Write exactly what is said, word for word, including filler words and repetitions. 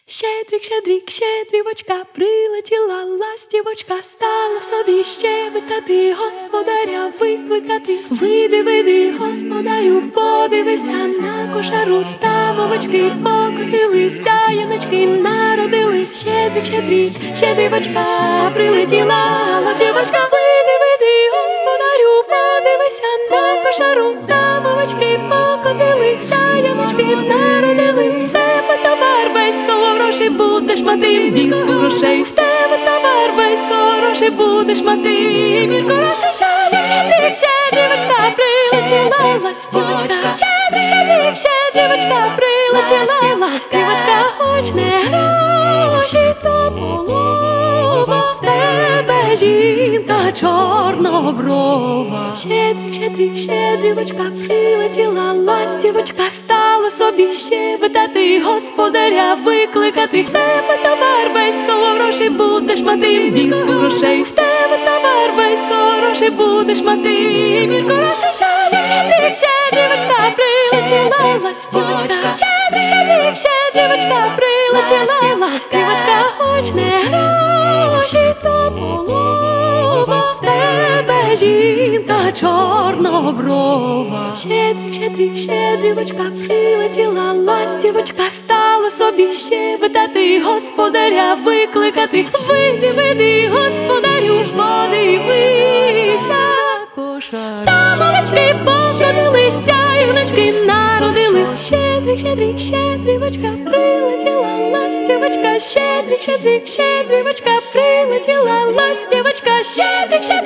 Щедрик, щедрик, щедрівочка, прилетіла ластівочка, стала собі щебетати, господаря викликати. Вийди, вийди, господарю, подивися на кошару, та вовочки покотилися, яночки народились. Щедрик, щедрик, щедрівочка, прилетіла ластівочка. Вийди, вийди, господарю, подивися на кошару, та вовочки покотилися, яночки народились. В тебе товар весь хороший, будеш мати мір грошей. В тебе товар весь хороший, будеш мати мір грошей. Щедрик, щедрик, щедрівочка, прилетіла ластівочка. Щедрик, щедрик, щедрівочка, прилетіла ластівочка. Хоч не гроші, то полова, в тебе жінка чорноброва. Щедрик, щедрик, щедрівочка, прилетіла ластівочка, стала собі щебетати, господаря викликати. В тебе товар весь хороший, будеш мати мір грошей. В тебе товар весь хороший, будеш мати мір грошей. Щедрик, щедрик, щедрівочка, прилетіла ластівочка. Щедрик, щедрик, щедрівочка, прилетіла ластівочка. Хоч не гроші, то полова, в тебе жінка чорноброва. Щедрик, щедрик, щедрівочка, прилетіла ластівочка, стала собі щебетати, господаря викликати. Вийди, вийди, господарю, подивися кошару. Вовочки покотилися, яночки народились. Щедрик, щедрик, щедрівочка, прилетіла ластівочка. Щедрик, щедрик, щедрівочка, прилетіла ластівочка. Щедрик, щедрик.